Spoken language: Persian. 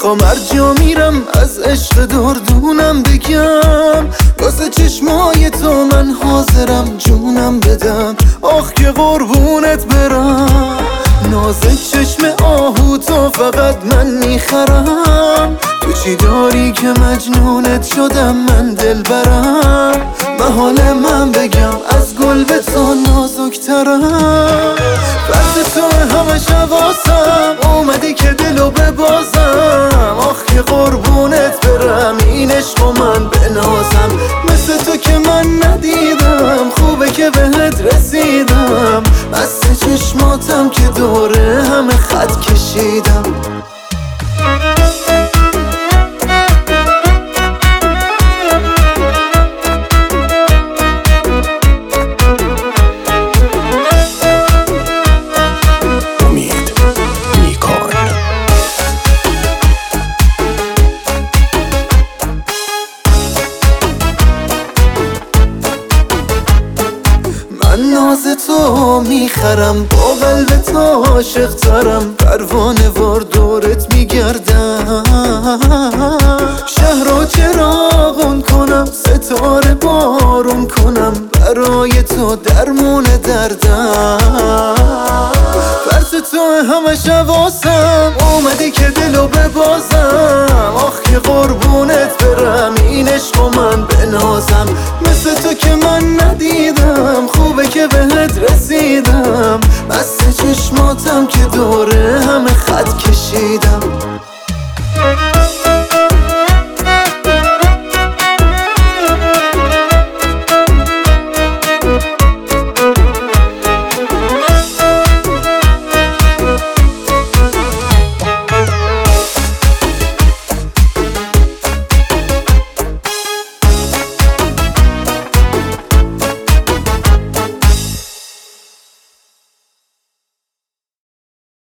میخوام هر جا میرم از عشق دردونم بگم، واسه چشمای تو من حاضرم جونم بدم. آخ که قربونت برم، نازک چشم آهو تو فقط من میخرم. تو چی داری که مجنونت شدم من دل برم؟ محال من بگم از گل به تو نازکترم. فرد تو همه شواسم، اومدی که دلو ببازم. آخ که قربونت برم، این عشق و من بنازم. مثل تو که من ندیدم، خوبه که بهت رسیدم. بسته چشماتم که دوره همه خط کشیدم. من ناز تو میخرم، با قلب تو عاشق ترم. پروانه وار دورت میگردم، شهر رو چراغون کنم، ستاره بارون کنم. برای تو درمون دردم، فرس تو همه شواسم، اومدی که دلو ببازم. آخ که قربونت برم، این عشق و من بنازم. مثل تو که من ندیدم، خوبه که بهت رسیدم. بسته چشماتم که دوره همه خط